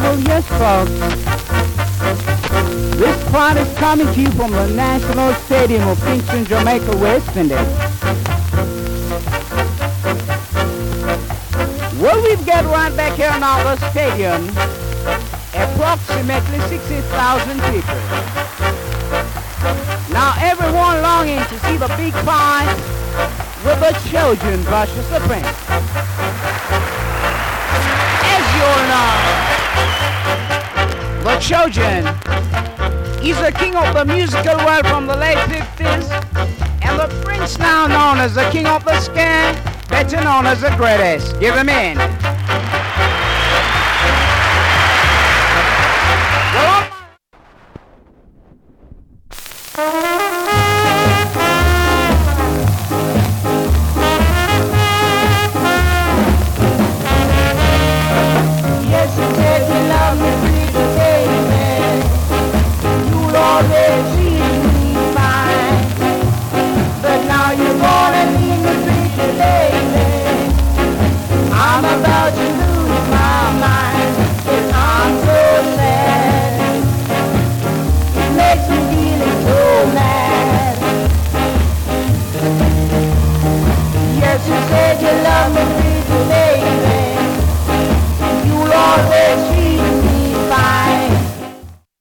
Oh yes, folks. This part is coming to you from the National Stadium of Kingston, Jamaica, West Indies. Well, we've got right back here in our stadium approximately 60,000 people. Now everyone longing to see the big fight with the children versus the prince. As you all know, the children is the king of the musical world from the late 50s, and the prince now known as the king of the scare, better known as the greatest. Give him in.